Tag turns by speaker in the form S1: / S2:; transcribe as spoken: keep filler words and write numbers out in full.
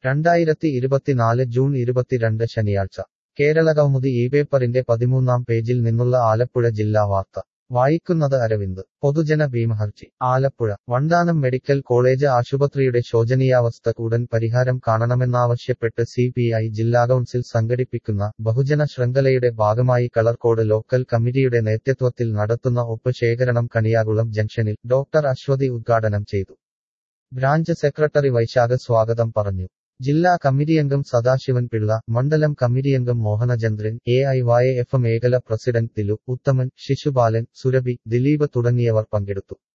S1: രണ്ടായിരത്തി ഇരുപത്തിനാല് ജൂൺ ഇരുപത്തിരണ്ട് ശനിയാഴ്ച കേരളകൗമുദി ഈ പേപ്പറിന്റെ പതിമൂന്നാം പേജിൽ നിന്നുള്ള ആലപ്പുഴ ജില്ലാ വാർത്ത വായിക്കുന്നത് അരവിന്ദ് പൊതുജന ഭീമഹർജി ആലപ്പുഴ വണ്ടാനം മെഡിക്കൽ കോളേജ് ആശുപത്രിയുടെ ശോചനീയാവസ്ഥ ഉടൻ പരിഹാരം കാണണമെന്നാവശ്യപ്പെട്ട് സി പി ഐ ജില്ലാ കൗൺസിൽ സംഘടിപ്പിക്കുന്ന ബഹുജന ശൃംഖലയുടെ ഭാഗമായി കളർകോട് ലോക്കൽ കമ്മിറ്റിയുടെ നേതൃത്വത്തിൽ നടത്തുന്ന ഒപ്പ് ശേഖരണം കണിയാകുളം ജംഗ്ഷനിൽ ഡോക്ടർ അശ്വതി ഉദ്ഘാടനം ചെയ്തു. ബ്രാഞ്ച് സെക്രട്ടറി വൈശാഖ് സ്വാഗതം പറഞ്ഞു. ജില്ലാ കമ്മിറ്റിയംഗം സദാശിവൻ പിള്ള, മണ്ഡലം കമ്മിറ്റിയംഗം Mohanachandran, A I Y F മേഖല പ്രസിഡന്റ് തിലു, ഉത്തമൻ, ശിശുപാലൻ, സുരഭി, ദിലീപ് തുടങ്ങിയവർ പങ്കെടുത്തു.